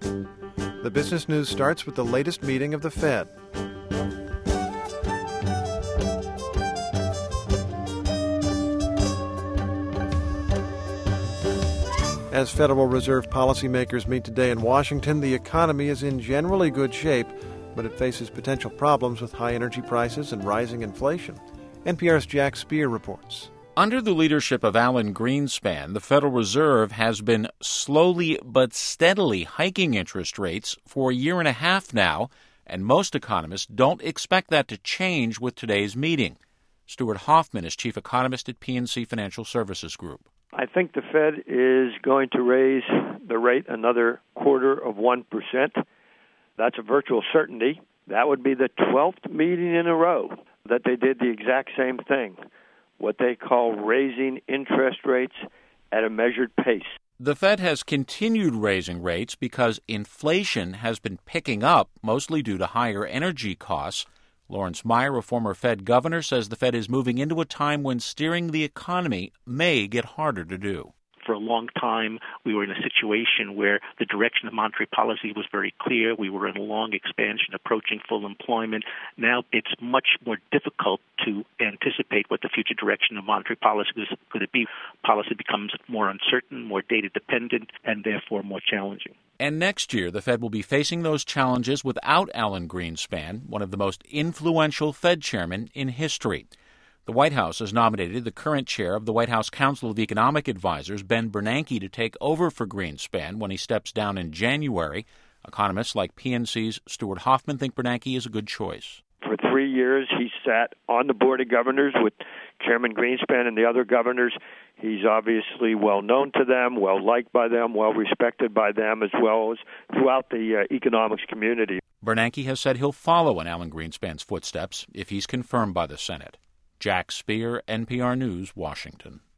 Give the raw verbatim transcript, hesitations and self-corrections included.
The business news starts with the latest meeting of the Fed. As Federal Reserve policymakers meet today in Washington, the economy is in generally good shape, but it faces potential problems with high energy prices and rising inflation. N P R's Jack Speer reports. Under the leadership of Alan Greenspan, the Federal Reserve has been slowly but steadily hiking interest rates for a year and a half now, and most economists don't expect that to change with today's meeting. Stuart Hoffman is chief economist at P N C Financial Services Group. I think the Fed is going to raise the rate another quarter of one percent. That's a virtual certainty. That would be the twelfth meeting in a row that they did the exact same thing, what they call raising interest rates at a measured pace. The Fed has continued raising rates because inflation has been picking up, mostly due to higher energy costs. Lawrence Meyer, a former Fed governor, says the Fed is moving into a time when steering the economy may get harder to do. For a long time, we were in a situation where the direction of monetary policy was very clear. We were in a long expansion approaching full employment. Now it's much more difficult to anticipate what the future direction of monetary policy is going to be. Policy becomes more uncertain, more data-dependent, and therefore more challenging. And next year, the Fed will be facing those challenges without Alan Greenspan, one of the most influential Fed chairmen in history. The White House has nominated the current chair of the White House Council of Economic Advisers, Ben Bernanke, to take over for Greenspan when he steps down in January. Economists like P N C's Stuart Hoffman think Bernanke is a good choice. For three years, he sat on the Board of Governors with Chairman Greenspan and the other governors. He's obviously well known to them, well liked by them, well respected by them, as well as throughout the uh, economics community. Bernanke has said he'll follow in Alan Greenspan's footsteps if he's confirmed by the Senate. Jack Speer, N P R News, Washington.